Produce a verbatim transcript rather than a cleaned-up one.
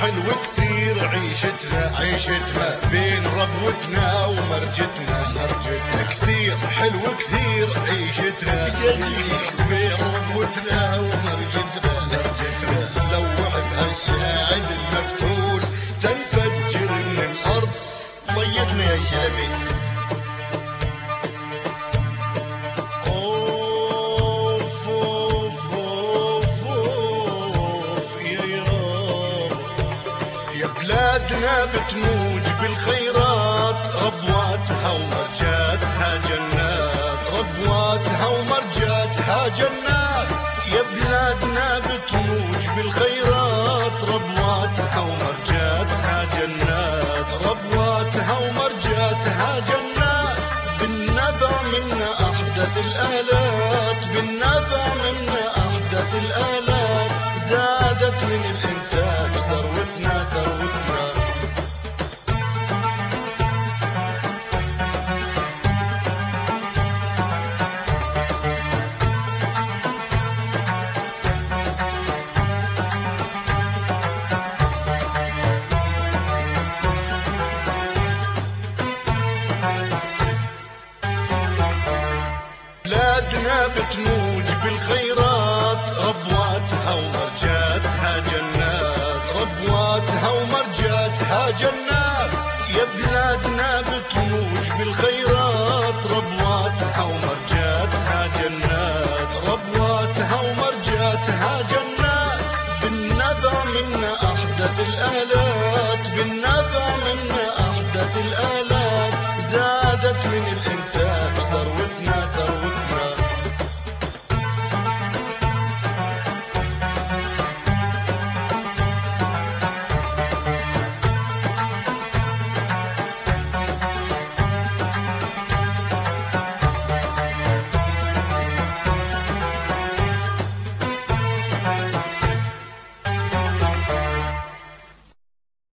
حلو كثير عيشتنا عيشتنا بين ربوتنا ومرجتنا مرجتنا كثير حلو كثير عيشتنا بين ربوتنا ومرجتنا مرجتنا لوح بهالساعد المفتول تنفجر من الارض ميتنا يا شلبي. بلادنا بتموج بالخيرات ربواتها ومرجاتها جنات ربواتها ومرجاتها جنات يا بلادنا بتموج بالخيرات ربواتها ومرجاتها جنات ربواتها ومرجاتها جنات بالنبع منا أحدث الآلات بالنبع منا أحدث الآلات زادت من الإنتاج ثروتنا ثروتنا. بلادنا بتموج بالخيرات ربواتها ومرجاتها جنات ربواتها ومرجاتها جنات يا بلادنا بتموج بالخيرات ربواتها ومرجاتها جنات ربواتها ومرجاتها جنات بالنبع منا أحدث الآلات